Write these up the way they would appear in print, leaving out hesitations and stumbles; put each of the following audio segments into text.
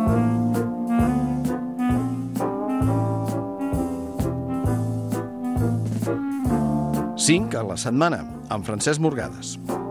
Cinc a la setmana, amb Francesc Morgades.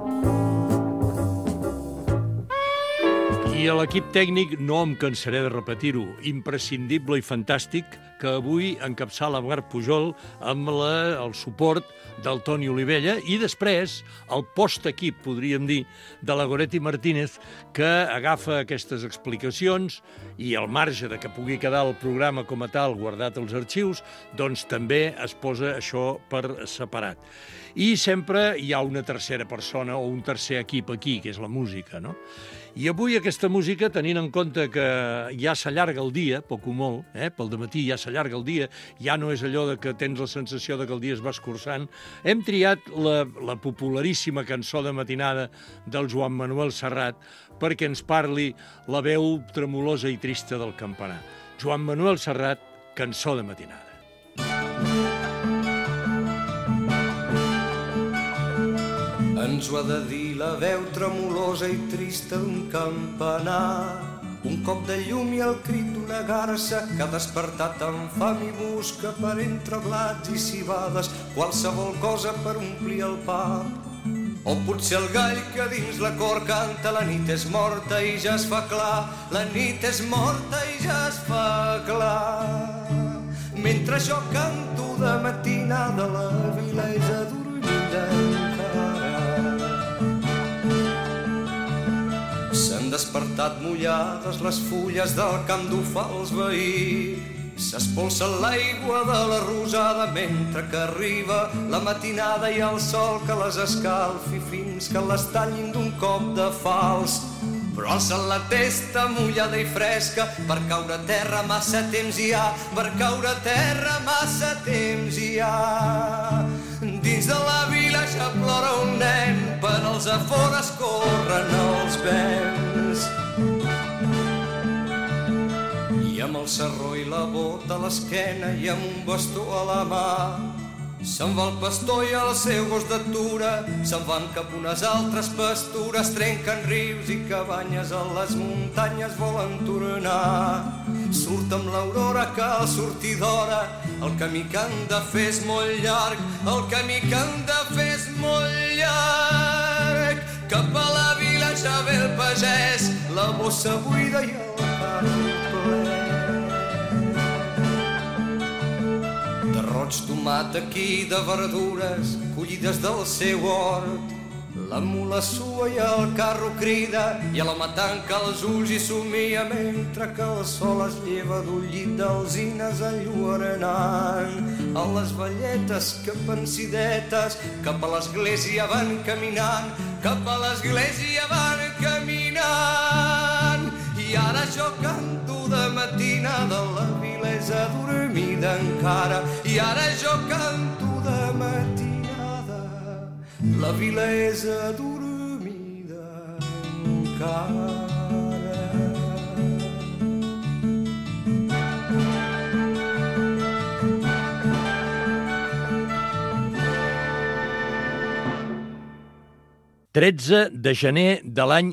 I a l'equip tècnic no em cansaré de repetir-ho, imprescindible i fantàstic, que avui encapçala Marc Pujol amb el suport del Toni Olivella i després el post-equip, podríem dir, de la Goretti Martínez, que agafa aquestes explicacions i al marge de que pugui quedar el programa com a tal guardat als arxius, doncs també es posa això per separat. I sempre hi ha una tercera persona o un tercer equip aquí, que és la música, no? I avui aquesta música, tenint en compte que ja s'allarga el dia, poc o molt, pel dematí ja s'allarga el dia, ja no és allò de que tens la sensació de que el dia es va escurçant, hem triat la popularíssima cançó de matinada del Joan Manuel Serrat perquè ens parli la veu tremolosa i trista del campanar. Joan Manuel Serrat, cançó de matinada. Ens ho ha de dir la veu tremolosa i trista d'un campanar, un cop de llum i el crit d'una garça que ha despertat amb fam i busca per entre blats i cibades qualsevol cosa per omplir el pap. O potser el gall que dins la cor canta la nit és morta i ja es fa clar, la nit és morta i ja es fa clar. Mentre jo canto de matinada la vila és adormida encara. S'han despertat mullades les fulles del camp d'ofals veí, s'espolsa l'aigua de la rosada mentre que arriba la matinada i el sol que les escalfi fins que les tallin d'un cop de fals. Però alça la testa mullada i fresca, per caure a terra massa temps hi ha, per caure a terra massa temps hi ha. Dins de la vila ja plora un nen, per als afores corren els vents. I amb el sarró i la bota a l'esquena i amb un bastó a la mà, se'n va el pastor i el seu gos d'atura, se'n van cap unes altres pastures, trenquen rius i cabanyes a les muntanyes volen tornar. Surt amb l'aurora, cal sortir d'hora, el camí que han de fer és molt llarg, el camí que han de fer és molt llarg. Cap a la vila ja ve el pagès, la bossa buida i el carro ple. De roig tomat aquí, de verdures collides del seu hort, la mula sua i el carro crida i l'home tanca els ulls i somia mentre que el sol es lleva d'un llit d'alzines enlluernant. A les velletes que pensidetes cap a l'església van caminant, cap a l'església van caminant. I ara jo canto de matinada, la vila és adormida encara. I ara jo canto de matinada, la vila és adormida encara. 13 de gener de l'any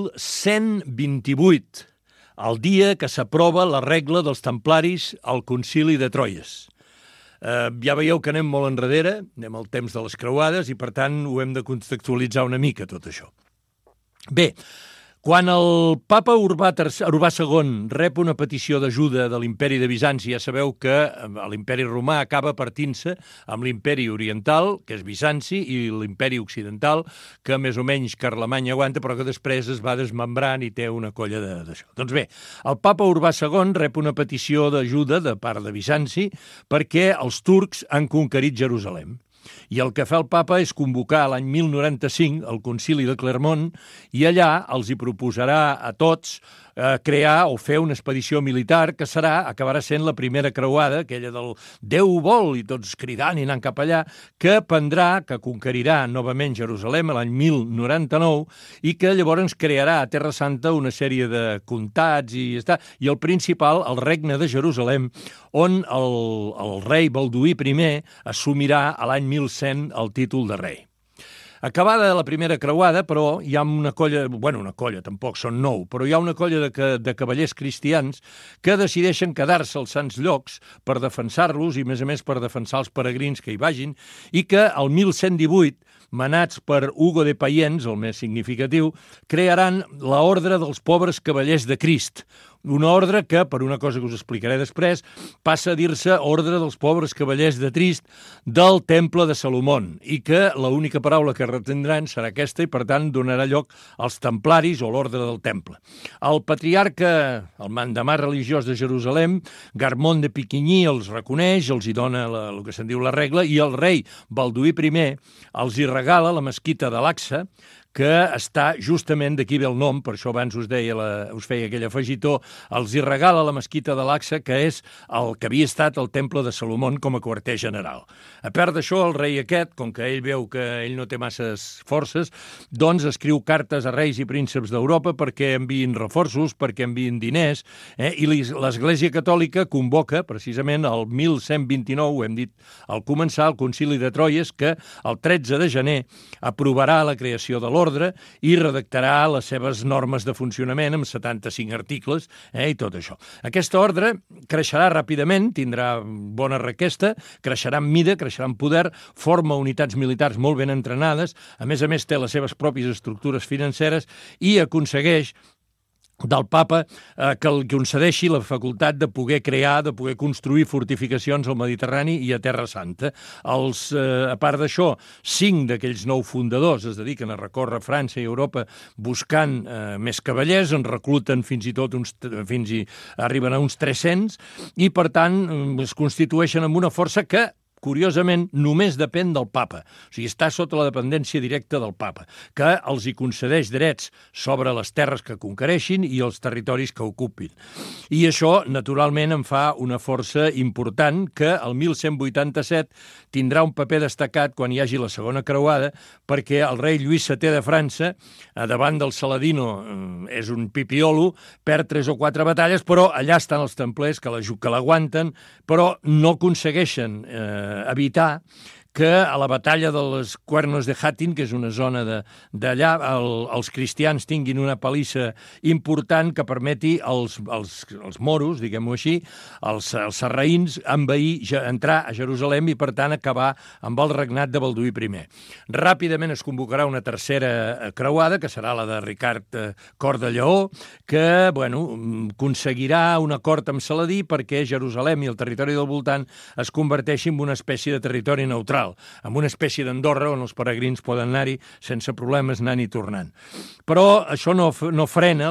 1128, el dia que s'aprova la regla dels templaris al concili de Troyes. Ja veieu que anem molt enrere, anem al temps de les creuades i, per tant, ho hem de contextualitzar una mica, tot això. Bé, quan el papa Urbà II rep una petició d'ajuda de l'imperi de Bizanci, ja sabeu que l'imperi romà acaba partint-se amb l'imperi oriental, que és Bizanci, i l'imperi occidental, que més o menys Carlemany aguanta, però que després es va desmembrant i té una colla d'això. Doncs bé, el papa Urbà II rep una petició d'ajuda de part de Bizanci perquè els turcs han conquerit Jerusalem. I el que fa el papa és convocar l'any 1095 el concili de Clermont i allà els hi proposarà a tots crear o fer una expedició militar que acabarà sent la primera creuada, aquella del Déu vol, i tots cridant i anant cap allà, que conquerirà novament Jerusalem l'any 1099 i que llavors crearà a Terra Santa una sèrie de comtats i el principal, el regne de Jerusalem, on el rei Balduí I assumirà a l'any 1100 el títol de rei. Acabada la primera creuada, però, hi ha una colla, tampoc són 9, però hi ha una colla de cavallers cristians que decideixen quedar-se als Sants Llocs per defensar-los i, a més, per defensar els peregrins que hi vagin, i que el 1118, manats per Hugo de Payens, el més significatiu, crearan l'Ordre dels Pobres Cavallers de Crist, una ordre que, per una cosa que us explicaré després, passa a dir-se Ordre dels Pobres Cavallers de Crist del Temple de Salomón, i que l'única paraula que retindran serà aquesta i, per tant, donarà lloc als templaris o l'Ordre del Temple. El patriarca, el mandamà religiós de Jerusalem, Garmont de Piquigny, els reconeix, els hi dona el que se'n diu la regla, i el rei Balduí I els hi regala la mesquita de l'Aqsa, que està justament, d'aquí ve el nom, per això abans us feia aquell afegitó, els hi regala la mesquita de l'Aqsa, que és el que havia estat el Temple de Salomón com a quarter general. A part d'això, el rei aquest, com que ell veu que ell no té masses forces, doncs escriu cartes a reis i prínceps d'Europa perquè enviïn reforços, perquè enviïn diners, i l'Església Catòlica convoca, precisament, el 1129, ho hem dit al començar, el Concili de Troyes, que el 13 de gener aprovarà la creació de l'ordre i redactarà les seves normes de funcionament amb 75 articles i tot això. Aquesta ordre creixerà ràpidament, tindrà bona requesta, creixerà en mida, creixerà en poder, forma unitats militars molt ben entrenades, a més, té les seves pròpies estructures financeres i aconsegueix del papa que li concedeixi la facultat de poder crear, de poder construir fortificacions al Mediterrani i a Terra Santa. A part d'això, 5 d'aquells 9 fundadors es dediquen a recórrer França i Europa buscant més cavallers, en recluten fins i arriben a uns 300, i per tant es constitueixen amb una força que curiosament, només depèn del papa. O sigui, està sota la dependència directa del papa, que els hi concedeix drets sobre les terres que conquereixin i els territoris que ocupin. I això, naturalment, en fa una força important que el 1187 tindrà un paper destacat quan hi hagi la segona creuada, perquè el rei Lluís VII de França, davant del Saladino, és un pipiolo, perd 3 o 4 batalles, però allà estan els templers que l'aguanten, però no aconsegueixen evitar que a la batalla de les Cuernos de Jatín, que és una zona d'allà, els cristians tinguin una palissa important que permeti als moros, diguem-ho així, als sarraïns, entrar a Jerusalem i, per tant, acabar amb el regnat de Balduí I. Ràpidament es convocarà una tercera creuada, que serà la de Ricard Cor de Lleó, que, aconseguirà un acord amb Saladí perquè Jerusalem i el territori del voltant es converteixin en una espècie de territori neutral, amb una espècie d'Andorra on els peregrins poden anar-hi sense problemes anant i tornant. Però això no frena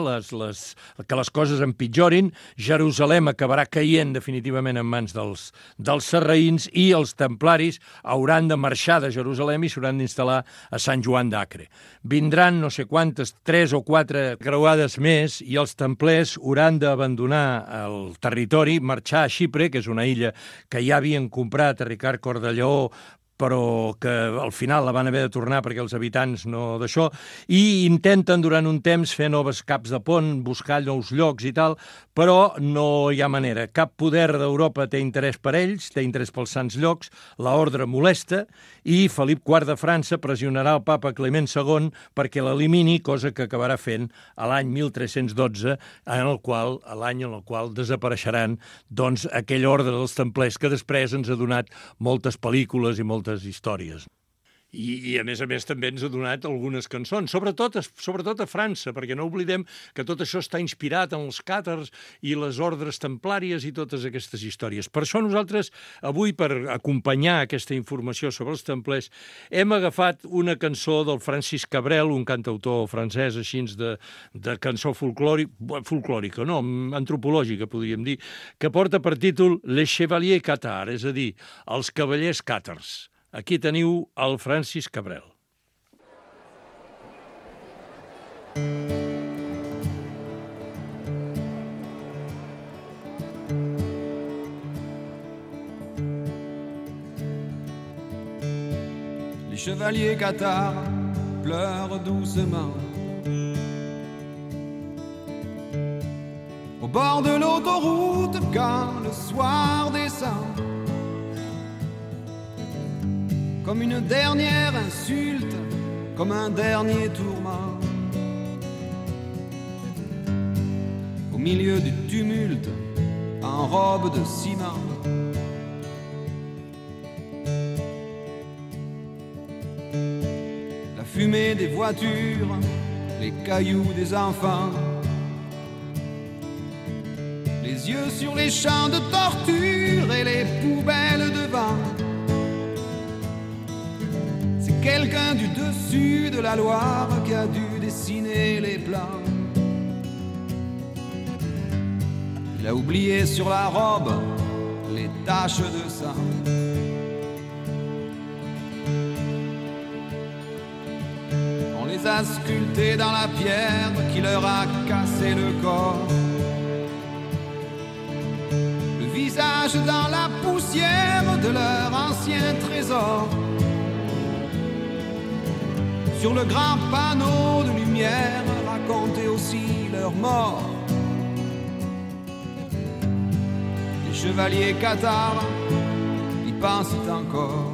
que les coses empitjorin. Jerusalem acabarà caient definitivament en mans dels sarraïns i els templaris hauran de marxar de Jerusalem i s'hauran d'instal·lar a Sant Joan d'Acre. Vindran no sé quantes, 3 o 4 creuades més i els templers hauran d'abandonar el territori, marxar a Xipre, que és una illa que ja havien comprat a Ricard Cor de Lleó, però que al final la van haver de tornar perquè els habitants no d'això, i intenten durant un temps fer noves caps de pont, buscar nous llocs i tal, però no hi ha manera. Cap poder d'Europa té interès per ells, té interès pels sants llocs, l'ordre molesta, i Felip IV de França pressionarà el papa Clement II perquè l'elimini, cosa que acabarà fent a l'any 1312, l'any en el qual desapareixeran aquell ordre dels templers que després ens ha donat moltes pel·lícules i moltes històries. I a més també ens ha donat algunes cançons, sobretot a França, perquè no oblidem que tot això està inspirat en els càtars i les ordres templàries i totes aquestes històries. Per això nosaltres, avui, per acompanyar aquesta informació sobre els templers, hem agafat una cançó del Francis Cabrel, un cantautor francès així de cançó folclòrica, no, antropològica, podríem dir, que porta per títol Les Chevaliers Catars, és a dir, els cavallers càtars. Aquí teniu el Francis Cabrel. Les chevaliers cathares pleurent doucement au bord de l'autoroute quand le soir descend. Comme une dernière insulte comme un dernier tourment. Au milieu du tumulte, en robe de ciment, la fumée des voitures, les cailloux des enfants, les yeux sur les champs de torture et les poubelles devant. C'est quelqu'un du dessus de la Loire qui a dû dessiner les plans. Il a oublié sur la robe les taches de sang. On les a sculptés dans la pierre qui leur a cassé le corps. Le visage dans la poussière de leur ancien trésor. Sur le grand panneau de lumière, raconter aussi leur mort. Chevalier cathare, y pense encore.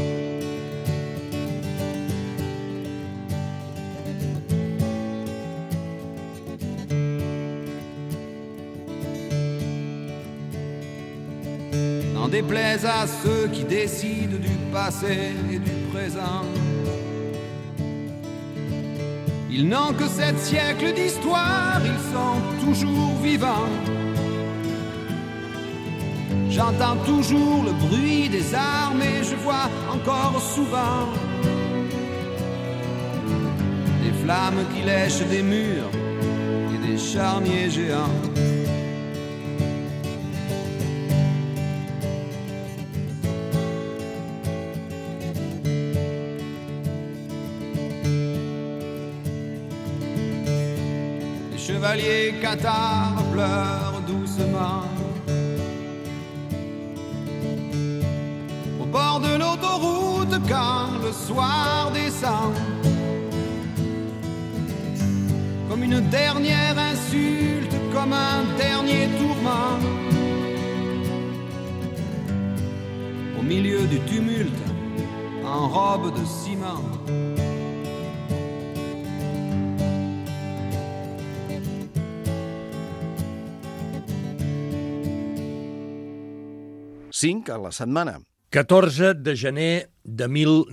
N'en déplaise à ceux qui décident du passé et du présent. Ils n'ont que 7 siècles d'histoire, ils sont toujours vivants. J'entends toujours le bruit des armes et je vois encore souvent des flammes qui lèchent des murs et des charniers géants. Les chevaliers cathares pleurent doucement. Au bord de l'autoroute quand le soir descend, comme une dernière insulte, comme un dernier tourment. Au milieu du tumulte, en robe de ciment. Cinc a la setmana. 14 de gener de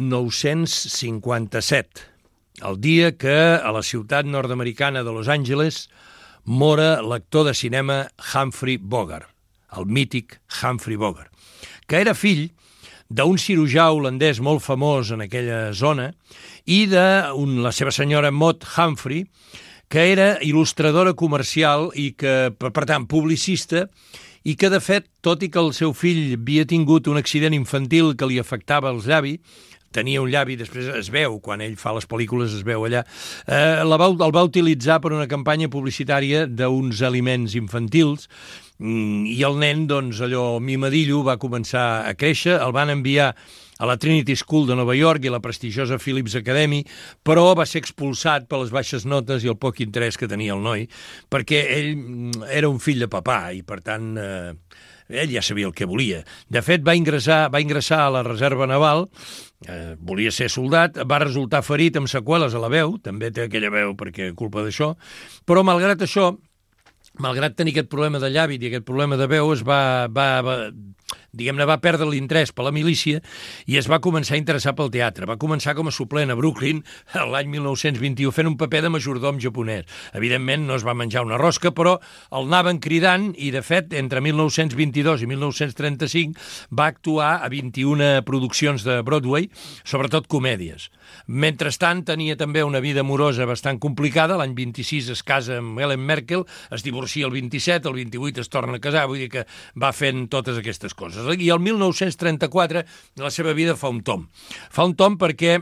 1957, el dia que a la ciutat nord-americana de Los Angeles mora l'actor de cinema Humphrey Bogart, el mític Humphrey Bogart, que era fill d'un cirurgià holandès molt famós en aquella zona i de la seva senyora Maud Humphrey, que era il·lustradora comercial i que, per tant, publicista, i que, de fet, tot i que el seu fill havia tingut un accident infantil que li afectava els llavis, tenia un llavi, després es veu, quan ell fa les pel·lícules es veu allà, el va utilitzar per una campanya publicitària d'uns aliments infantils i el nen, doncs, allò mimadillo, va començar a créixer, el van enviar a la Trinity School de Nova York i la prestigiosa Phillips Academy, però va ser expulsat per les baixes notes i el poc interès que tenia el noi, perquè ell era un fill de papà i, per tant, ell ja sabia el que volia. De fet, va ingressar a la reserva naval, volia ser soldat, va resultar ferit amb seqüeles a la veu, també té aquella veu perquè culpa d'això, però malgrat això, malgrat tenir aquest problema de llavi i aquest problema de veu, va perdre l'interès per la milícia i es va començar a interessar pel teatre. Va començar com a suplent a Brooklyn l'any 1921 fent un paper de majordom japonès. Evidentment no es va menjar una rosca, però el anaven cridant i, de fet, entre 1922 i 1935 va actuar a 21 produccions de Broadway, sobretot comèdies. Mentrestant, tenia també una vida amorosa bastant complicada. L'any 26 es casa amb Ellen Merkel, es divorcia el 27, el 28 es torna a casar, vull dir que va fent totes aquestes coses. I el 1934 la seva vida fa un tomb. Fa un tomb perquè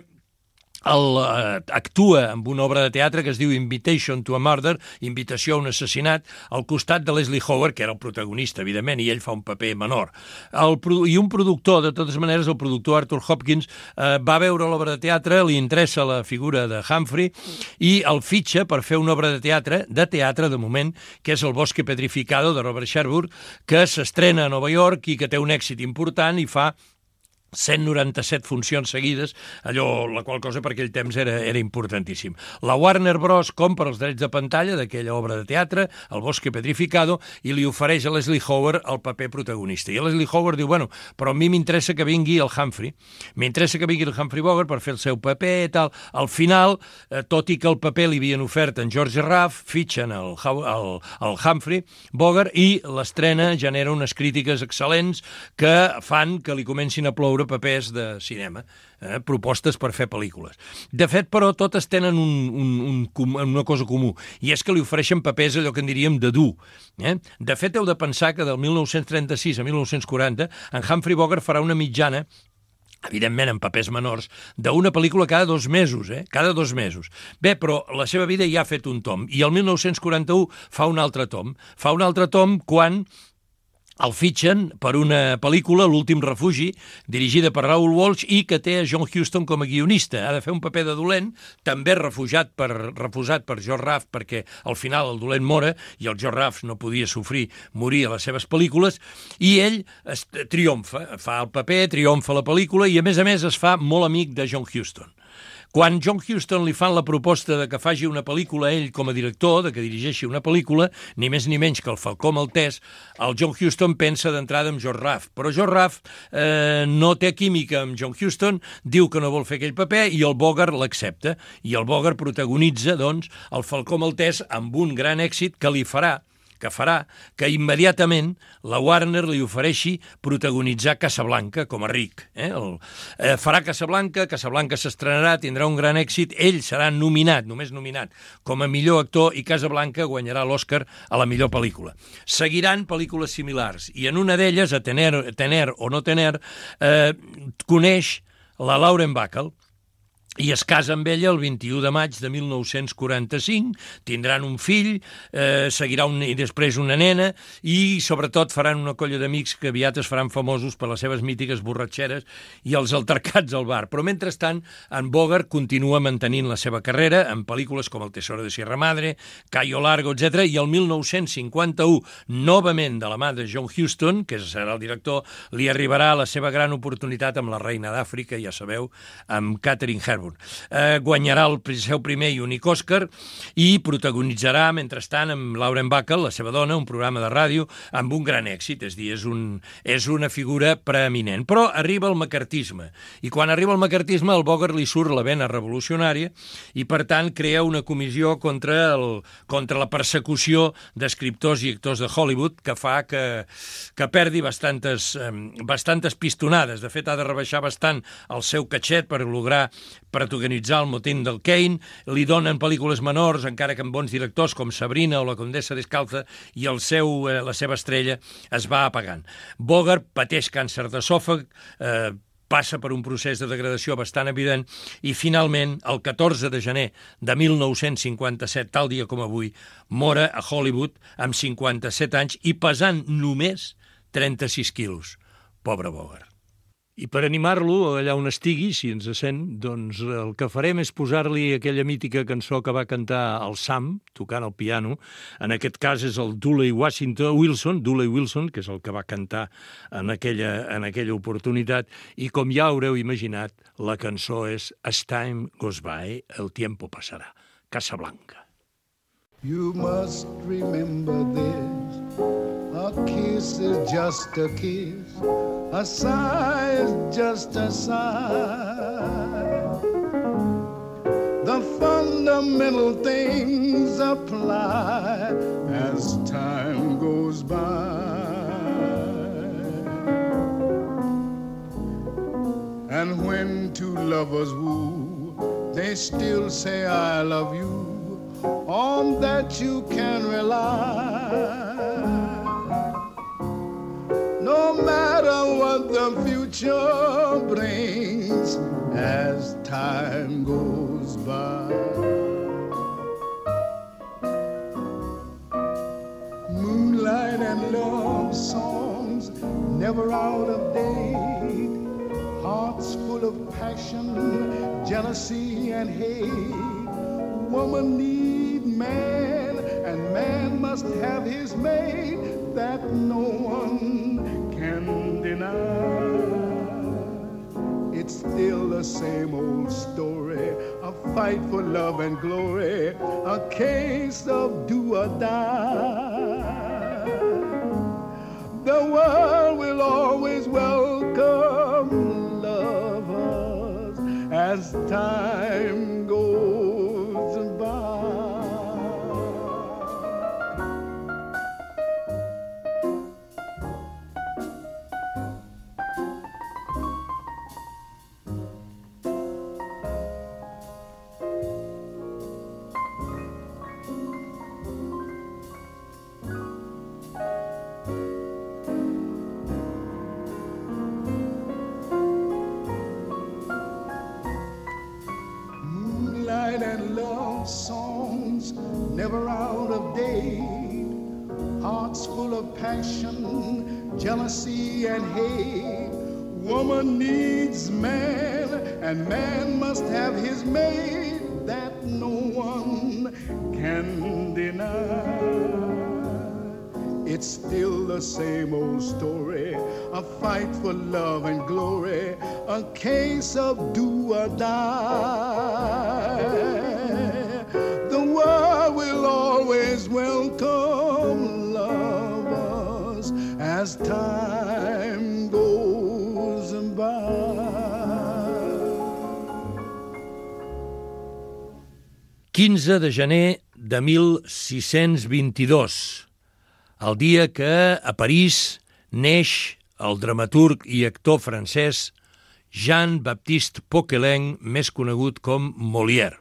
actua amb una obra de teatre que es diu Invitation to a Murder, Invitació a un assassinat, al costat de Leslie Howard, que era el protagonista, evidentment, i ell fa un paper menor. I un productor, de totes maneres, el productor Arthur Hopkins, va veure l'obra de teatre, li interessa la figura de Humphrey i el fitxa per fer una obra de teatre de moment, que és El bosque petrificado, de Robert Sherwood, que s'estrena a Nova York i que té un èxit important i fa 197 funcions seguides, allò, la qual cosa per aquell temps era importantíssim. La Warner Bros. Compra els drets de pantalla d'aquella obra de teatre, El bosque petrificado, i li ofereix a Leslie Howard el paper protagonista. I Leslie Howard diu, bueno, però a mi m'interessa que vingui el Humphrey. M'interessa que vingui el Humphrey Bogart per fer el seu paper i tal. Al final, tot i que el paper li havien ofert en George Raff, fitxen el Humphrey Bogart i l'estrena genera unes crítiques excel·lents que fan que li comencin a ploure papers de cinema, propostes per fer pel·lícules. De fet, però, totes tenen una cosa comú, i és que li ofereixen papers allò que en diríem de dur. De fet, heu de pensar que del 1936 a 1940 en Humphrey Bogart farà una mitjana, evidentment en papers menors, d'una pel·lícula cada 2 mesos, cada 2 mesos. Bé, però la seva vida ja ha fet un tom, i el 1941 fa un altre tom. Fa un altre tom quan el fitxen per una pel·lícula, L'últim refugi, dirigida per Raoul Walsh i que té a John Huston com a guionista. Ha de fer un paper de dolent, també refusat per George Raff, perquè al final el dolent mora i el George Raff no podia sofrir morir a les seves pel·lícules, i ell triomfa, fa el paper, triomfa la pel·lícula i a més es fa molt amic de John Huston. Quan John Huston li fan la proposta de que faci una pel·lícula ell com a director, de que dirigeixi una pel·lícula, ni més ni menys que el Falcó Maltès, el John Huston pensa d'entrada en George Raff. Però George Raff no té química amb John Huston, diu que no vol fer aquell paper i el Bogart l'accepta. I el Bogart protagonitza, doncs, el Falcó Maltès amb un gran èxit que farà que immediatament la Warner li ofereixi protagonitzar Casablanca com a Rick. Farà Casablanca s'estrenarà, tindrà un gran èxit, ell serà nominat, només nominat, com a millor actor i Casablanca guanyarà l'Oscar a la millor pel·lícula. Seguiran pel·lícules similars i en una d'elles, a Tener o no Tener, coneix la Lauren Bacall, i es casa amb ella el 21 de maig de 1945, tindran un fill, seguirà i després una nena, i sobretot faran una colla d'amics que aviat es faran famosos per les seves mítiques borratxeres i els altercats al bar. Però mentrestant, en Bogart continua mantenint la seva carrera en pel·lícules com El tesoro de Sierra Madre, Cayo Largo, etc. I el 1951, novament de la mà de John Huston, que serà el director, li arribarà la seva gran oportunitat amb La reina d'Àfrica, ja sabeu, amb Katharine Hepburn. Guanyarà el seu primer i únic Òscar i protagonitzarà, mentrestant, amb Lauren Bacall, la seva dona, un programa de ràdio amb un gran èxit, és a dir, és una figura preeminent. Però arriba el macartisme, i quan arriba el macartisme el Bogart li surt la vena revolucionària i, per tant, crea una comissió contra la persecució d'escriptors i actors de Hollywood que fa que perdi bastantes pistonades. De fet, ha de rebaixar bastant el seu catxet per lograr protagonitzar el motín del Kane, li donen pel·lícules menors, encara que amb bons directors com Sabrina o La condessa descalza, i la seva estrella es va apagant. Bogart pateix càncer d'esòfag, passa per un procés de degradació bastant evident i finalment, el 14 de gener de 1957, tal dia com avui, mora a Hollywood amb 57 anys i pesant només 36 quilos. Pobre Bogart. I per animar-lo allà on estigui, si ens sent, doncs el que farem és posar-li aquella mítica cançó que va cantar el Sam, tocant el piano. En aquest cas és el Dooley Wilson, que és el que va cantar en aquella oportunitat, i com ja haureu imaginat, la cançó és As Time Goes By, El tiempo pasará, Casablanca. You must remember this, a kiss is just a kiss, a sigh is just a sigh. The fundamental things apply as time goes by. And when two lovers woo, they still say I love you. On that you can rely. No matter what the future brings as time goes by. Moonlight and love songs never out of date. Hearts full of passion, jealousy and hate. Woman need man, and man must have his mate, that no one can deny. it's still the same old story, a fight for love and glory, a case of do or die. The world will always welcome lovers as time goes by. And love songs never out of date, hearts full of passion, jealousy and hate. Woman needs man and man must have his mate, that no one can deny. It's still the same old story, a fight for love and glory, a case of do or die. The world will always welcome lovers as time goes by. 15 de gener de 1622, el dia que a París neix el dramaturg i actor francès Jean-Baptiste Poquelin, més conegut com Molière.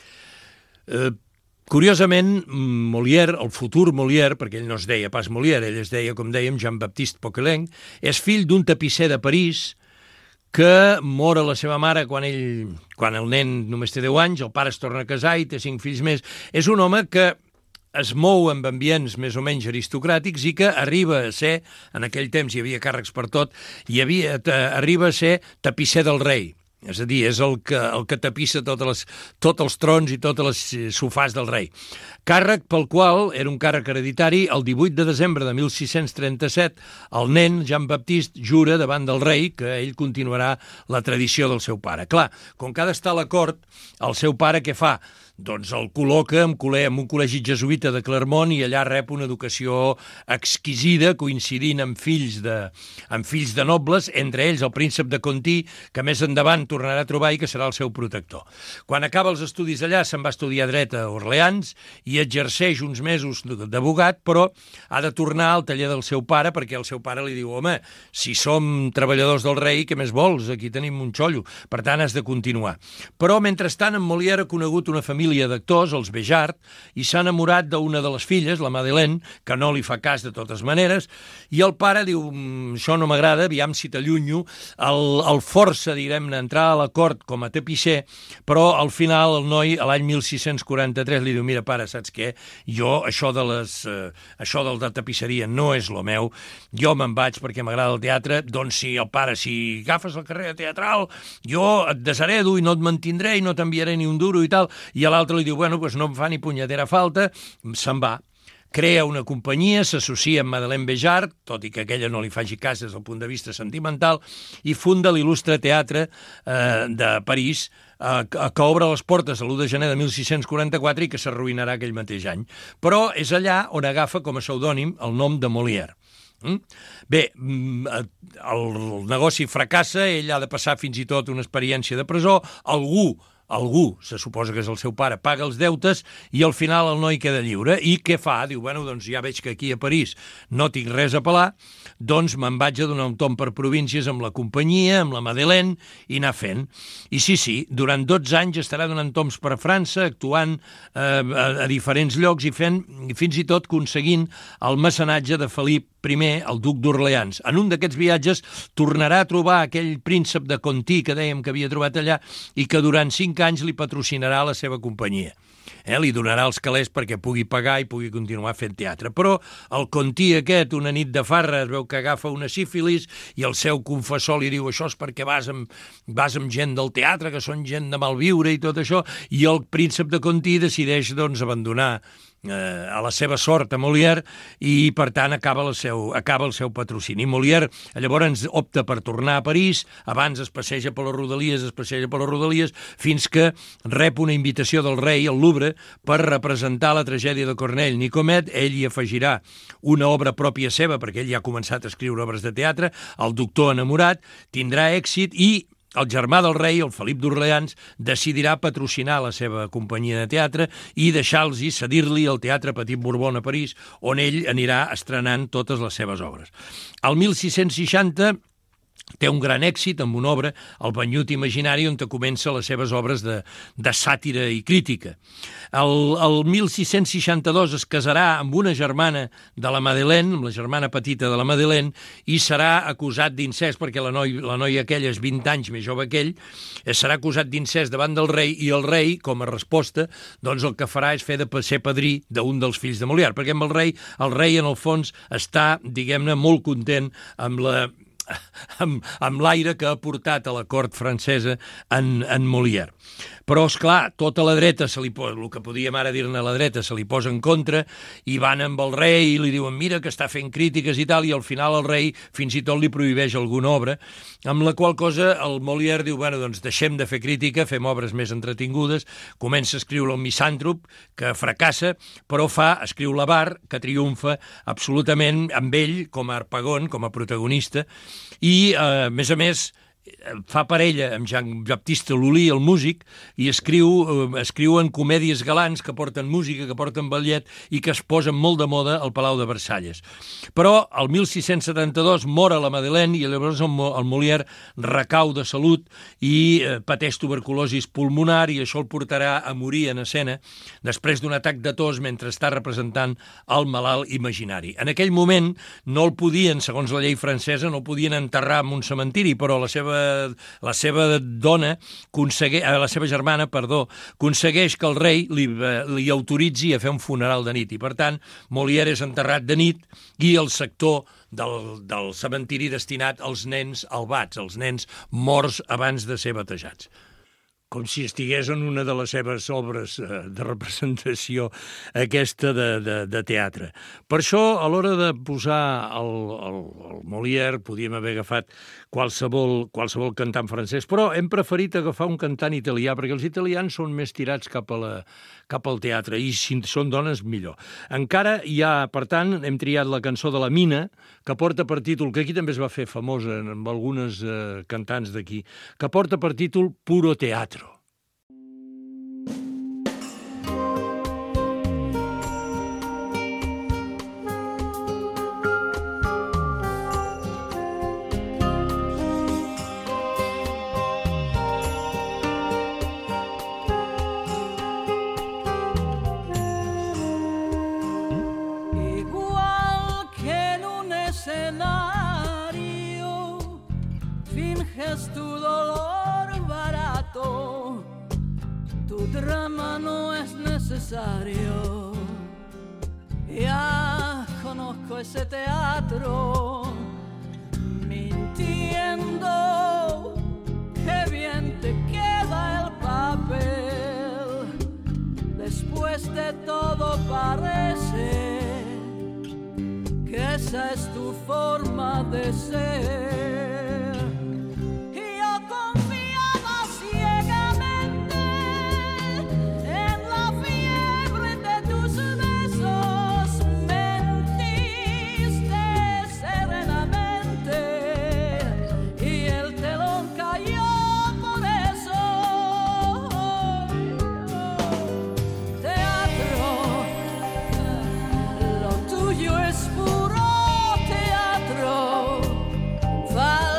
Curiosament, Molière, el futur Molière, perquè ell no es deia pas Molière, ell es deia, com dèiem, Jean-Baptiste Poquelin, és fill d'un tapisser de París que mor a la seva mare quan el nen només té 10 anys, el pare es torna a casar i té 5 fills més. És un home que es mou amb ambients més o menys aristocràtics i que arriba a ser, en aquell temps hi havia càrrecs per tot, arriba a ser tapisser del rei. És a dir, és el que tapissa tots els trons i totes les sofàs del rei. Càrrec pel qual, era un càrrec hereditari, el 18 de desembre de 1637, el nen, Jean-Baptiste, jura davant del rei que ell continuarà la tradició del seu pare. Clar, com que ha d'estar a la cort, el seu pare què fa? Doncs el col·loca en un col·legi jesuïta de Clermont i allà rep una educació exquisida, coincidint amb fills de nobles, entre ells el príncep de Conti, que més endavant tornarà a trobar i que serà el seu protector. Quan acaba els estudis allà, se'n va estudiar dret a Orleans i exerceix uns mesos d'abogat, però ha de tornar al taller del seu pare perquè el seu pare li diu: home, si som treballadors del rei, què més vols? Aquí tenim un xollo. Per tant, has de continuar. Però, mentrestant, en Molière ha conegut una família d'actors, els Béjart, i s'ha enamorat d'una de les filles, la Madeleine, que no li fa cas de totes maneres, i el pare diu: això no m'agrada, aviam si t'allunyo, el força, diguem-ne, entrar a la cort com a tapisser, però al final el noi, a l'any 1643, li diu: mira, pare, saps què? Jo, això del de tapisseria no és lo meu, jo me'n vaig perquè m'agrada el teatre, doncs si agafes la carrera teatral, jo et desheredo i no et mantindré i no t'enviaré ni un duro i tal, i a l'altre li diu: bueno, doncs no em fa ni punyetera falta, se'n va. Crea una companyia, s'associa amb Madeleine Béjart, tot i que aquella no li faci cas des del punt de vista sentimental, i funda l'il·lustre teatre de París, que obre les portes l'1 de gener de 1644 i que s'arruïnarà aquell mateix any. Però és allà on agafa com a pseudònim el nom de Molière. Bé, el negoci fracassa, ell ha de passar fins i tot una experiència de presó, algú, se suposa que és el seu pare, paga els deutes i al final el noi queda lliure. I què fa? Diu: bueno, doncs ja veig que aquí a París no tinc res a pelar, doncs me'n vaig a donar un tomb per províncies amb la companyia, amb la Madeleine, i anar fent. I sí, durant 12 anys estarà donant tombs per França, actuant a diferents llocs i fins i tot aconseguint el mecenatge de Felip I, el duc d'Orleans. En un d'aquests viatges tornarà a trobar aquell príncep de Conti que dèiem que havia trobat allà i que durant 5 anys li patrocinarà la seva companyia. Li donarà els calés perquè pugui pagar i pugui continuar fent teatre. Però el Conti aquest, una nit de farra, es veu que agafa una sífilis i el seu confessor li diu: això és perquè vas amb gent del teatre, que són gent de malviure i tot això, i el príncep de Conti decideix doncs abandonar a la seva sort a Molière i, per tant, acaba el seu patrocini. Molière llavors opta per tornar a París, abans es passeja per les Rodalies, fins que rep una invitació del rei al Louvre per representar la tragèdia de Corneille Nicomet. Ell hi afegirà una obra pròpia seva, perquè ell ja ha començat a escriure obres de teatre, El doctor enamorat, tindrà èxit i el germà del rei, el Felip d'Orleans, decidirà patrocinar la seva companyia de teatre i deixar-los i cedir-li el Teatre Petit Bourbon a París, on ell anirà estrenant totes les seves obres. El 1660 té un gran èxit amb una obra, El banyut imaginari, on comença les seves obres de sàtira i crítica. El 1662 es casarà amb una germana de la Madeleine, amb la germana petita de la Madeleine, i serà acusat d'incest, perquè la noia aquella és 20 anys més jove que ell, serà acusat d'incest davant del rei, i el rei, com a resposta, doncs el que farà és fer de ser padrí d'un dels fills de Molière, perquè amb el rei en el fons està, diguem-ne, molt content amb l'aire que ha portat a la cort francesa en Molière. Però, esclar, tota la dreta, el que podíem ara dir-ne la dreta, se li posa en contra i van amb el rei i li diuen mira que està fent crítiques i tal, i al final el rei fins i tot li prohibeix alguna obra, amb la qual cosa el Molière diu, bueno, doncs deixem de fer crítica, fem obres més entretingudes, comença a escriure El misàntrop, que fracassa, però escriu l'Avar, que triomfa absolutament amb ell com a Harpagon, com a protagonista, i, a més, fa parella amb Jean-Baptiste Lully, el músic, i escriuen comèdies galants que porten música, que porten ballet i que es posen molt de moda al Palau de Versalles. Però el 1672 mor la Madeleine i llavors el Molière recau de salut i pateix tuberculosi pulmonar i això el portarà a morir en escena després d'un atac de tos mentre està representant el malalt imaginari. En aquell moment no el podien, segons la llei francesa, no el podien enterrar en un cementiri, però la seva dona, la seva germana, aconsegueix que el rei li autoritzi a fer un funeral de nit i, per tant, Molière és enterrat de nit i el sector del cementiri destinat als nens albats, als nens morts abans de ser batejats. Com si estigués en una de les seves obres de representació aquesta de teatre. Per això, a l'hora de posar el Molière, podíem haver agafat qualsevol cantant francès, però hem preferit agafar un cantant italià, perquè els italians són més tirats cap al teatre, i si són dones, millor. Encara hi ha, per tant, hem triat la cançó de la Mina, que porta per títol, que aquí també es va fer famosa amb algunes cantants d'aquí, que porta per títol Puro Teatro. Finges tu dolor barato, tu drama no es necesario. Ya conozco ese teatro, mintiendo, qué bien te queda el papel. Después de todo parece que esa es tu forma de ser. Puro teatro,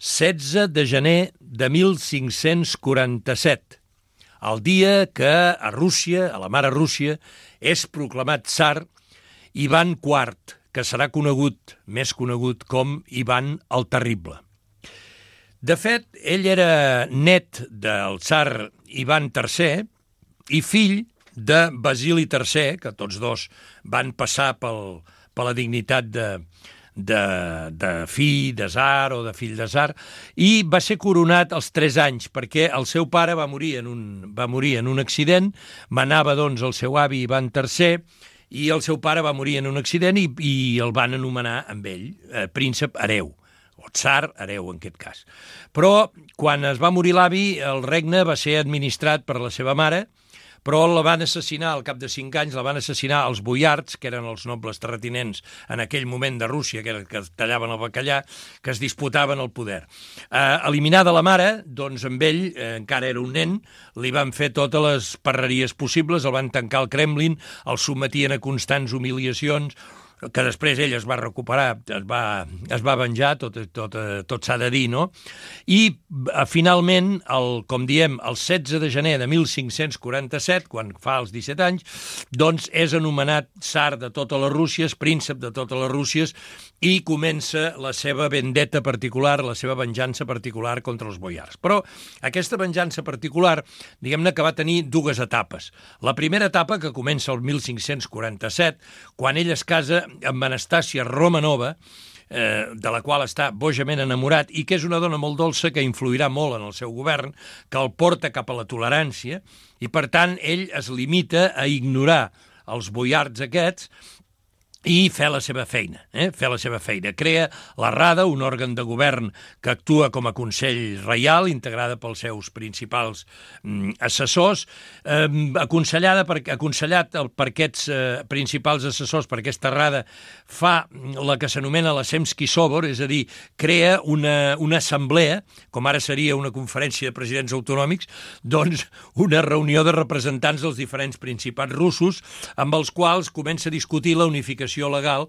16 de gener de 1547, el dia que a Rússia, a la mare Rússia, és proclamat tsar Ivan IV, que serà més conegut com Ivan el Terrible. De fet, ell era net del tsar Ivan III i fill de Basili III, que tots dos van passar per la dignitat de fill de tsar o de fill de tsar, i va ser coronat als 3 anys, perquè el seu pare va morir en un accident, manava doncs el seu avi Ivan III, i el seu pare va morir en un accident i el van anomenar amb ell príncep hereu, o tsar hereu en aquest cas. Però quan es va morir l'avi, el regne va ser administrat per la seva mare, però la van assassinar, al cap de 5 anys, la van assassinar els boiards, que eren els nobles terratinents en aquell moment de Rússia, que tallaven el bacallà, que es disputaven el poder. Eliminada la mare, doncs amb ell, encara era un nen, li van fer totes les perreries possibles, el van tancar al Kremlin, el sotmetien a constants humiliacions, que després ell es va recuperar, es va venjar, tot s'ha de dir, no? I finalment, com diem, el 16 de gener de 1547, quan fa els 17 anys, doncs és anomenat tsar de totes les Rússies, príncep de totes les Rússies, i comença la seva vendetta particular, la seva venjança particular contra els boiars. Però aquesta venjança particular, diguem-ne que va tenir 2 etapes. La primera etapa, que comença el 1547, quan ell es casa amb Anastàsia Romanova, de la qual està bojament enamorat i que és una dona molt dolça que influirà molt en el seu govern, que el porta cap a la tolerància i, per tant, ell es limita a ignorar els boiards aquests i fer la seva feina, Crea la Rada, un òrgan de govern que actua com a Consell Reial, integrada pels seus principals assessors, aconsellat per aquests principals assessors, per aquesta Rada, fa la que s'anomena la Zemski Sobor, és a dir, crea una assemblea, com ara seria una conferència de presidents autonòmics, doncs una reunió de representants dels diferents principats russos, amb els quals comença a discutir la unificació legal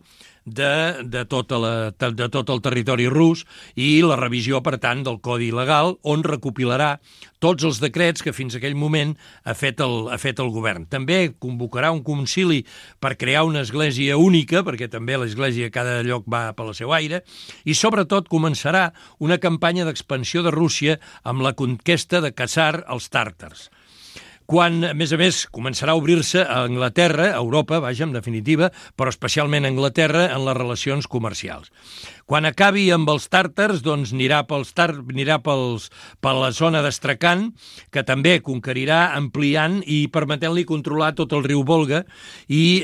de tot el territori rus i la revisió, per tant, del Codi Legal, on recopilarà tots els decrets que fins a aquell moment ha fet el govern. També convocarà un concili per crear una església única, perquè també l'església a cada lloc va per la seu aire, i sobretot començarà una campanya d'expansió de Rússia amb la conquesta de Khazar als tàrtars. Quan, a més, començarà a obrir-se a Anglaterra, a Europa, en definitiva, però especialment a Anglaterra, en les relacions comercials. Quan acabi amb els tàrtars, doncs anirà per la zona d'Astrakhan, que també conquerirà ampliant i permetent-li controlar tot el riu Volga i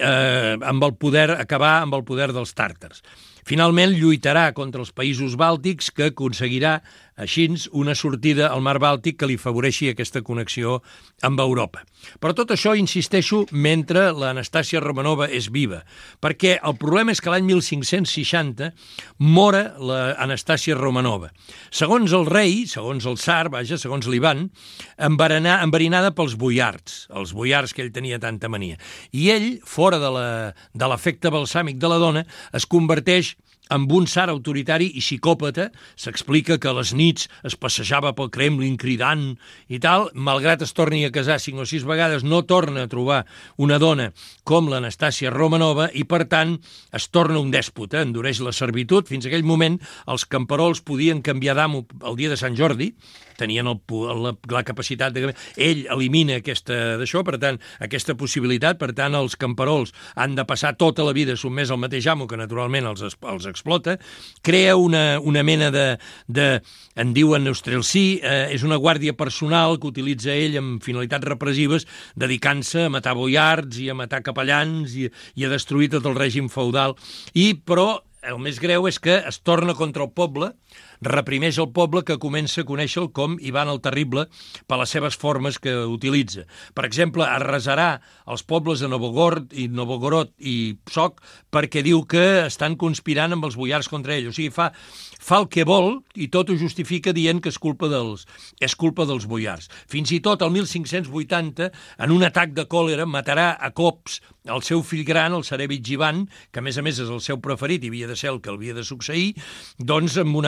acabar amb el poder dels tàrtars. Finalment, lluitarà contra els països bàltics, que aconseguirà així una sortida al mar Bàltic que li afavoreixi aquesta connexió amb Europa. Però tot això, insisteixo, mentre l'Anastàsia Romanova és viva, perquè el problema és que l'any 1560 mora l'Anastàsia Romanova. Segons el rei, segons el tsar, segons l'Ivan, enverinada pels boiards, els boiards que ell tenia tanta mania. I ell, fora de l'efecte balsàmic de la dona, es converteix amb un tsar autoritari i psicòpata. S'explica que a les nits es passejava pel Kremlin cridant i tal. Malgrat es torni a casar 5 o 6 vegades, no torna a trobar una dona com l'Anastàsia Romanova i, per tant, es torna un dèspota, endureix la servitud. Fins a aquell moment, els camperols podien canviar d'amo el dia de Sant Jordi, tenien la capacitat de... Ell elimina aquesta possibilitat, per tant, els camperols han de passar tota la vida sotmès al mateix amo, que naturalment els explota, crea una mena en diuen Neustreltsí, és una guàrdia personal que utilitza ell amb finalitats repressives, dedicant-se a matar boiards i a matar capellans i a destruir tot el règim feudal. Però el més greu és que es torna contra el poble, reprimeix el poble, que comença a conèixer-lo com Ivan el Terrible per les seves formes que utilitza. Per exemple, arrasarà els pobles de Novgorod i Pskov perquè diu que estan conspirant amb els boiars contra ell. O sigui, fa el que vol i tot ho justifica dient que és culpa dels boiars. Fins i tot el 1580, en un atac de còlera, matarà a cops el seu fill gran, el Tsarevich Ivan, que a més és el seu preferit i havia de ser el que havia de succeir, doncs amb un atac de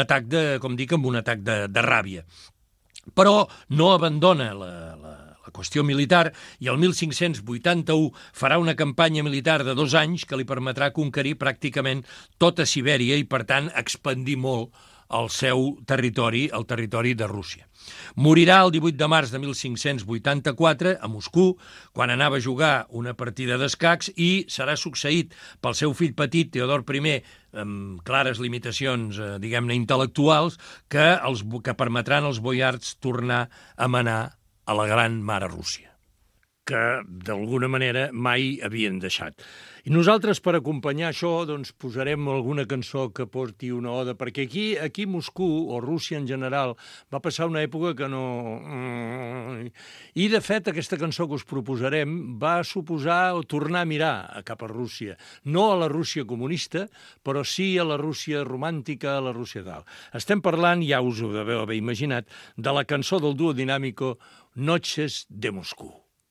com dic, amb un atac de ràbia. Però no abandona la qüestió militar i el 1581 farà una campanya militar de 2 anys que li permetrà conquerir pràcticament tota Sibèria i, per tant, expandir molt el seu territori, el territori de Rússia. Morirà el 18 de març de 1584 a Moscou, quan anava a jugar una partida d'escacs, i serà succeït pel seu fill petit, Teodor I, amb clares limitacions, diguem-ne, intel·lectuals, que permetran als boiards tornar a manar a la gran mare Rússia, que d'alguna manera mai havien deixat. I nosaltres, per acompanyar això, doncs, posarem alguna cançó que porti una oda, perquè aquí Moscou, o Rússia en general, va passar una època que no... I, de fet, aquesta cançó que us proposarem va suposar tornar a mirar cap a Rússia. No a la Rússia comunista, però sí a la Rússia romàntica, a la Rússia tal. Estem parlant, ja us ho deveu haver imaginat, de la cançó del duo dinàmico Noches de Moscou.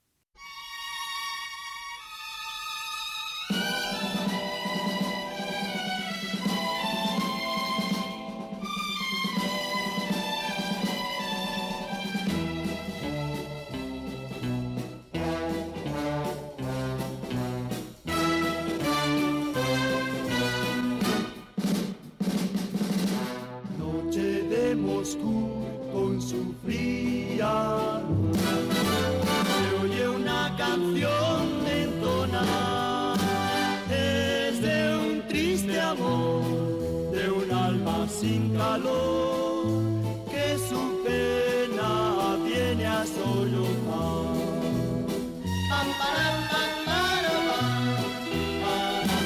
Con su fría luz se oye una canción entonar, es de un triste amor, de un alma sin calor, que su pena viene a sollozar. Pam, param, pam, param, param,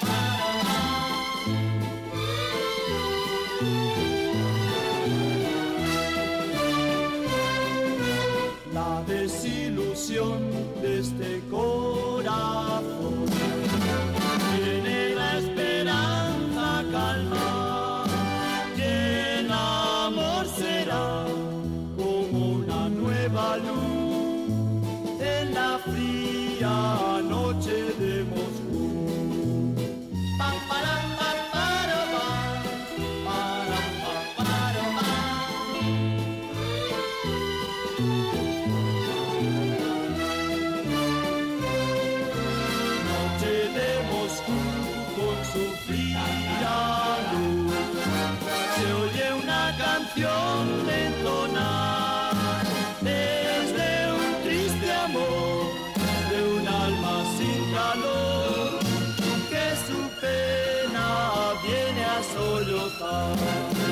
la desilusión de este corazón tiene la esperanza calma, y el amor será como una nueva luz en la fría noche de Moscú. Pam, param, pam, param, param, param, param. Noche de Moscú con su fría luz se oye una canción entonar, desde un triste amor, de un alma sin calor, que su pena viene a sollozar.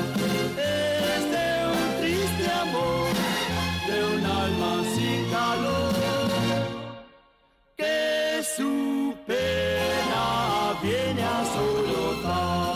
Desde un triste amor, de un alma sin calor, que su pena viene a sollozar.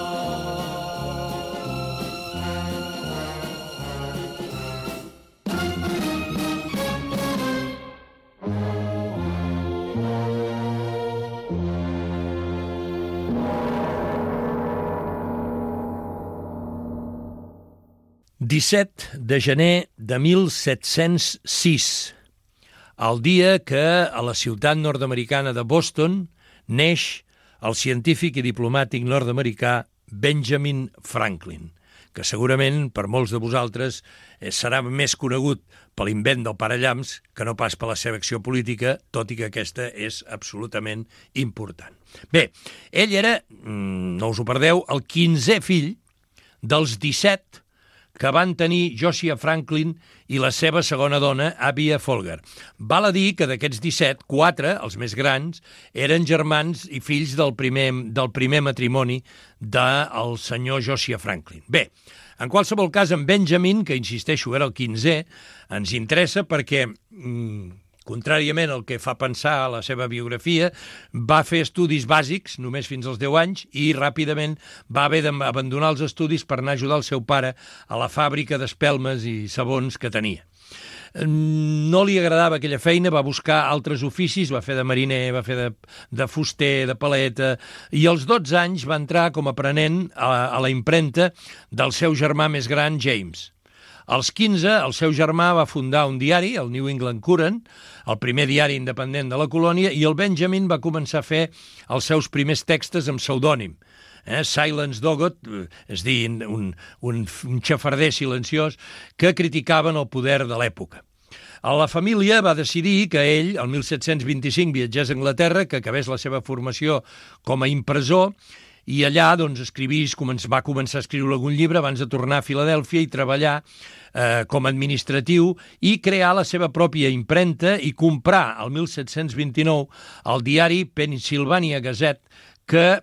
«17 de gener de 1706, el dia que a la ciutat nord-americana de Boston neix el científic i diplomàtic nord-americà Benjamin Franklin, que segurament per molts de vosaltres serà més conegut per l'invent del parallamps que no pas per la seva acció política, tot i que aquesta és absolutament important. Bé, ell era, no us ho perdeu, el 15è fill dels 17 que van tenir Josiah Franklin i la seva segona dona, Abia Folger. Val a dir que d'aquests 17, 4, els més grans, eren germans i fills del primer matrimoni del senyor Josiah Franklin. Bé, en qualsevol cas, en Benjamin, que insisteixo era el 15è, ens interessa perquè, contràriament al que fa pensar a la seva biografia, va fer estudis bàsics, només fins als 10 anys, i ràpidament va haver d'abandonar els estudis per anar a ajudar el seu pare a la fàbrica d'espelmes i sabons que tenia. No li agradava aquella feina, va buscar altres oficis, va fer de mariner, va fer de fuster, de paleta, i als 12 anys va entrar com a aprenent a la impremta del seu germà més gran, James. Als 15, el seu germà va fundar un diari, el New England Courant, el primer diari independent de la colònia, i el Benjamin va començar a fer els seus primers textos amb pseudònim. Silence Doggett, és dir, un xafarder silenciós, que criticaven el poder de l'època. La família va decidir que ell, el 1725, viatgés a Anglaterra, que acabés la seva formació com a impressor, i allà doncs, va començar a escriure algun llibre abans de tornar a Filadèlfia i treballar com a administratiu i crear la seva pròpia impremta i comprar el 1729 el diari Pennsylvania Gazette, que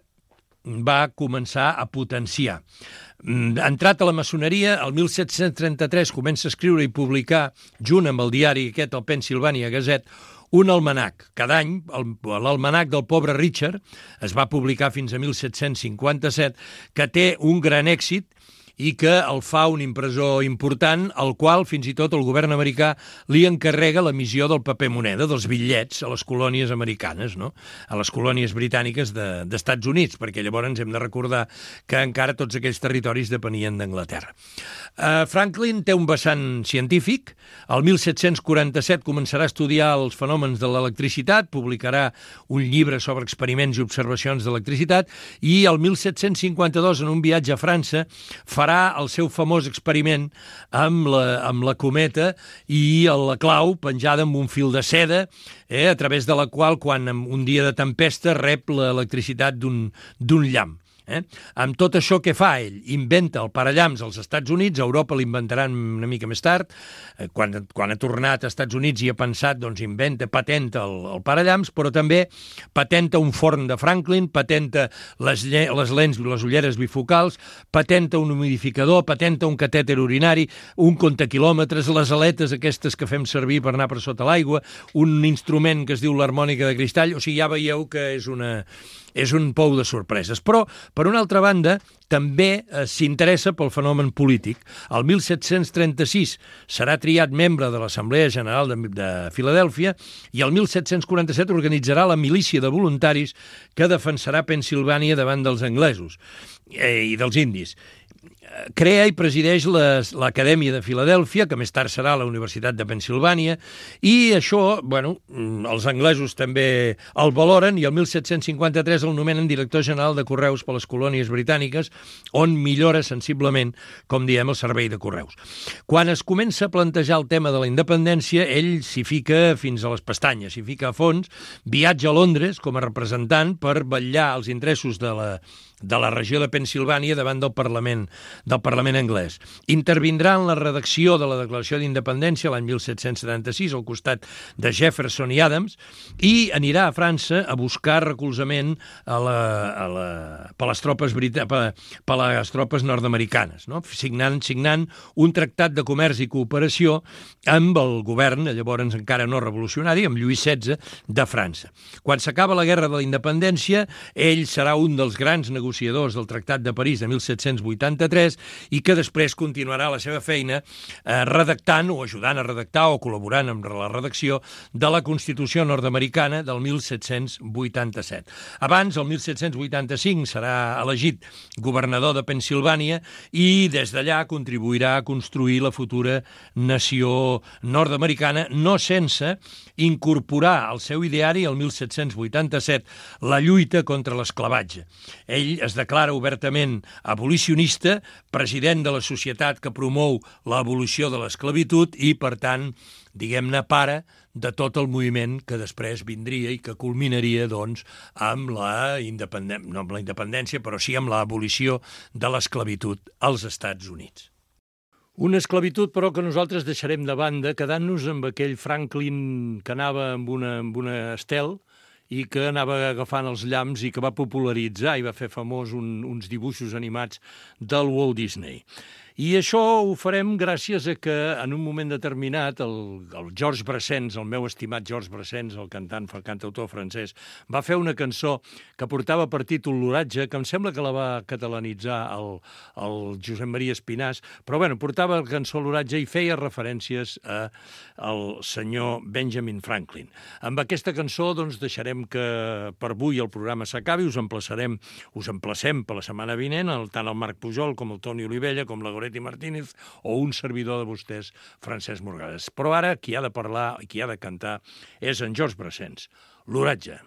va començar a potenciar. Entrat a la maçoneria, el 1733 comença a escriure i publicar, junt amb el diari aquest, el Pennsylvania Gazette, un almanac. Cada any, l'almanac del pobre Richard es va publicar fins a 1757, que té un gran èxit i que el fa un impressor important, al qual fins i tot el govern americà li encarrega l'emissió del paper moneda, dels bitllets, a les colònies americanes, no? A les colònies britàniques d'Estats Units, perquè llavors hem de recordar que encara tots aquells territoris depenien d'Anglaterra. Franklin té un vessant científic. El 1747 començarà a estudiar els fenòmens de l'electricitat, publicarà un llibre sobre experiments i observacions d'electricitat, i el 1752, en un viatge a França, farà el seu famós experiment amb la cometa i la clau penjada amb un fil de seda, a través de la qual, quan un dia de tempesta, rep l'electricitat d'un llamp. Amb tot això, què fa ell? Inventa el parallamps als Estats Units, a Europa l'inventaran una mica més tard, quan ha tornat als Estats Units i ha pensat, doncs patenta el parallamps, però també patenta un forn de Franklin, patenta les lents, les ulleres bifocals, patenta un humidificador, patenta un catèter urinari, un comptaquilòmetres, les aletes aquestes que fem servir per anar per sota l'aigua, un instrument que es diu l'harmònica de cristall. O sigui, ja veieu que és un pou de sorpreses. Però, per una altra banda, també s'interessa pel fenomen polític. El 1736 serà triat membre de l'Assemblea General de Filadèlfia i el 1747 organitzarà la milícia de voluntaris que defensarà Pennsilvània davant dels anglesos i dels indis. Crea i presideix l'Acadèmia de Filadèlfia, que més tard serà la Universitat de Pennsilvània, i això, els anglesos també el valoren, i el 1753 el nomenen director general de Correus per les colònies britàniques, on millora sensiblement, com diem, el servei de correus. Quan es comença a plantejar el tema de la independència, ell s'hi fica fins a les pestanyes, s'hi fica a fons, viatja a Londres com a representant per vetllar els interessos de la regió de Pennsilvània davant del Parlament anglès. Intervindrà en la redacció de la Declaració d'Independència l'any 1776 al costat de Jefferson i Adams, i anirà a França a buscar recolzament per les tropes nord-americanes, no? signant un tractat de comerç i cooperació amb el govern, llavors encara no revolucionari, amb Lluís XVI de França. Quan s'acaba la Guerra de la Independència, ell serà un dels grans negociadors del Tractat de París de 1783 i que després continuarà la seva feina redactant o ajudant a redactar o col·laborant amb la redacció de la Constitució nord-americana del 1787. Abans, el 1785, serà elegit governador de Pennsilvània i des d'allà contribuirà a construir la futura nació nord-americana, no sense incorporar al seu ideari, el 1787, la lluita contra l'esclavatge. Ell es declara obertament abolicionista, president de la societat que promou l'abolició de l'esclavitud i, per tant, diguem-ne, pare de tot el moviment que després vindria i que culminaria, doncs, amb la independència, no amb la independència, però sí amb l'abolició de l'esclavitud als Estats Units. Una esclavitud, però, que nosaltres deixarem de banda, quedant-nos amb aquell Franklin que anava amb una estel i que anava agafant els llamps i que va popularitzar i va fer famós uns dibuixos animats del Walt Disney. I això ho farem gràcies a que en un moment determinat el Georges Brassens, el meu estimat Georges Brassens, el cantautor francès, va fer una cançó que portava per títol L'oratge, que em sembla que la va catalanitzar el Josep Maria Espinàs, però bueno, portava la cançó L'oratge i feia referències al senyor Benjamin Franklin. Amb aquesta cançó doncs deixarem que per avui el programa s'acabi, us emplacem per la setmana vinent, tant el Marc Pujol com el Toni Olivella, com la Goreta Leti Martínez o un servidor de vostès, Francesc Morgades. Però ara qui ha de parlar i qui ha de cantar és en Georges Brassens. L'oratge.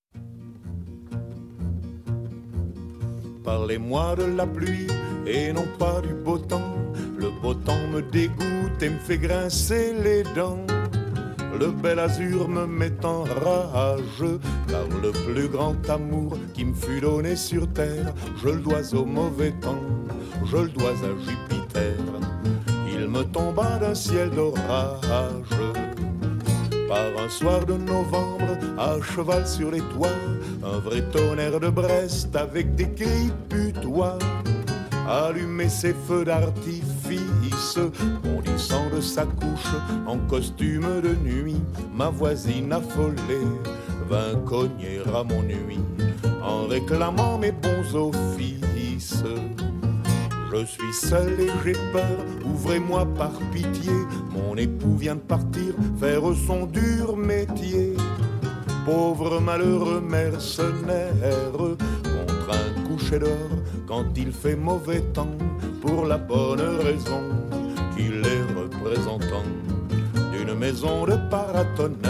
Parlez-moi de la pluie et non pas du beau temps. Le beau temps me dégoûte et me fait grincer les dents. Le bel azur me met en rage, car le plus grand amour qui me fut donné sur terre, je le dois au mauvais temps, je le dois à Jupiter. Il me tomba d'un ciel d'orage, par un soir de novembre, à cheval sur les toits, un vrai tonnerre de Brest avec des cris putois. Allumer ses feux d'artifice, bondissant de sa couche en costume de nuit, ma voisine affolée vint cogner à mon nuit en réclamant mes bons offices. Je suis seul et j'ai peur, ouvrez-moi par pitié, mon époux vient de partir faire son dur métier. Pauvre malheureux mercenaire, contre un coucher d'or quand il fait mauvais temps, pour la bonne raison qu'il est représentant d'une maison de paratonnerre.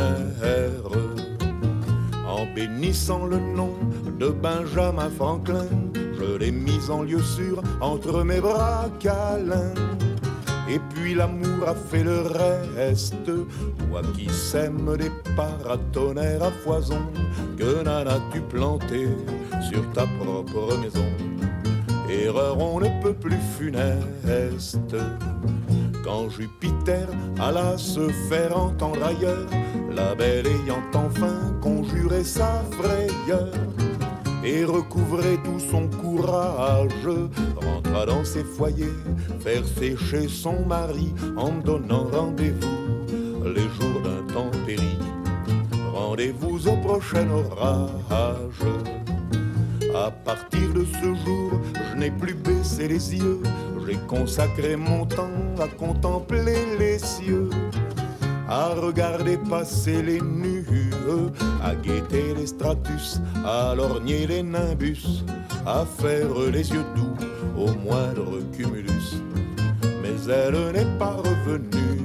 En bénissant le nom de Benjamin Franklin, je l'ai mis en lieu sûr entre mes bras câlins. Et puis l'amour a fait le reste, toi qui sèmes des paratonnerres à foison, que n'en as-tu planté sur ta propre maison? Erreur on ne peut plus funeste. Quand Jupiter alla se faire entendre ailleurs, la belle ayant enfin conjuré sa frayeur et recouvrait tout son courage, rentra dans ses foyers, faire sécher son mari en donnant rendez-vous les jours d'intempérie. Rendez-vous au prochain orage. À partir de ce jour, je n'ai plus baissé les yeux, j'ai consacré mon temps à contempler les cieux, à regarder passer les nues, à guetter les stratus, à lorgner les nimbus, à faire les yeux doux au moindre cumulus. Mais elle n'est pas revenue.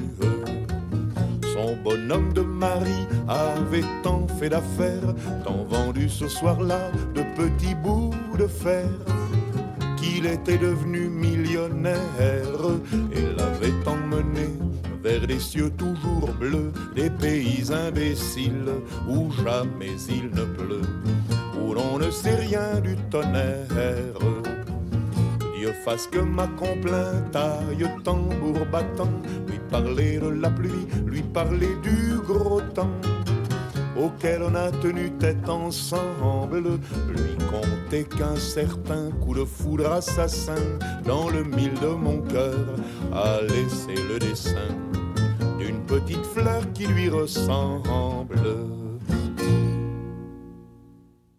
Son bonhomme de mari avait tant fait d'affaires, tant vendu ce soir-là de petits bouts de fer, qu'il était devenu millionnaire et l'avait emmené vers des cieux toujours bleus, des pays imbéciles où jamais il ne pleut, où l'on ne sait rien du tonnerre. Dieu fasse que ma complainte aille tambour battant, lui parler de la pluie, lui parler du gros temps auquel on a tenu tête ensemble, lui conter qu'un certain coup de foudre assassin dans le mille de mon cœur a laissé le dessin d'une petite fleur qui lui ressemble.